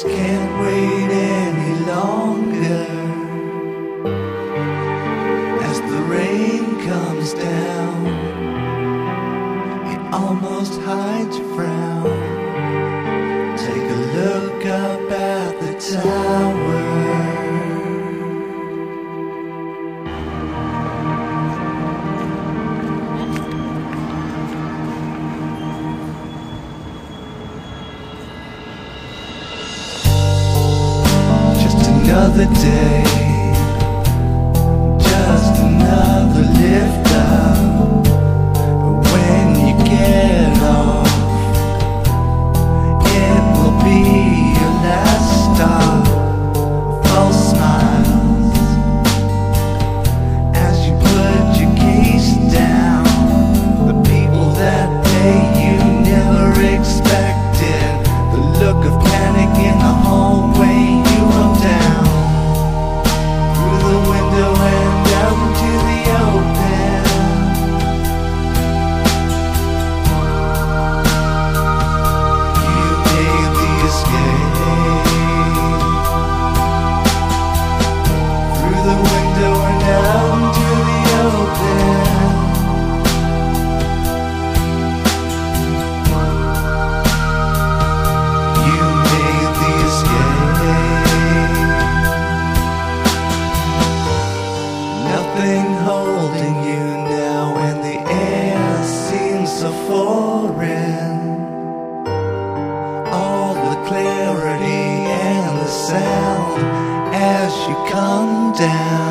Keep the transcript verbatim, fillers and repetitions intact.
can't wait any longer. As the rain comes down, it almost hides your frown. Take a look up at the tower. Another day, just another lift up. But when you get off, it will be your last stop. False smiles as you put your case down. The people that day you never expected. The look of panic in the hallway you run down. Nothing holding you now, and the air seems so foreign. All the clarity and the sound as you come down.